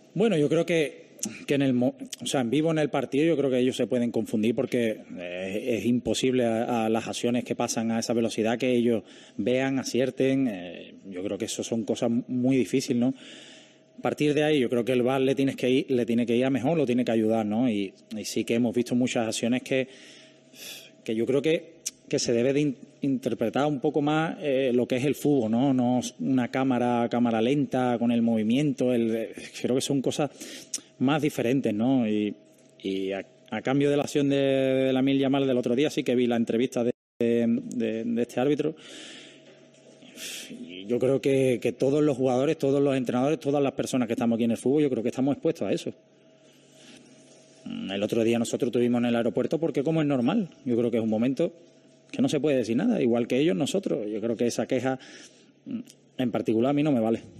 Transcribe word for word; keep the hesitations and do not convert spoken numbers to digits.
Bueno, yo creo que, que en el, o sea, en vivo en el partido yo creo que ellos se pueden confundir porque eh, es imposible a, a las acciones que pasan a esa velocidad que ellos vean, acierten. Eh, yo creo que eso son cosas muy difíciles, ¿no? A partir de ahí yo creo que el V A R le tienes que ir, le tiene que ir a mejor, lo tiene que ayudar, ¿no? Y, y sí que hemos visto muchas acciones que, que yo creo que, que se debe de in, interpretar un poco más eh, lo que es el fútbol, ¿no? No una cámara, cámara lenta con el movimiento, el, creo que son cosas más diferentes, ¿no? Y, y a, a cambio de la acción de, de Lamine Yamal del otro día, sí que vi la entrevista de, de, de este árbitro. Yo creo que, que todos los jugadores, todos los entrenadores, todas las personas que estamos aquí en el fútbol, yo creo que estamos expuestos a eso. El otro día nosotros estuvimos en el aeropuerto porque como es normal, yo creo que es un momento que no se puede decir nada, igual que ellos, nosotros. Yo creo que esa queja en particular a mí no me vale.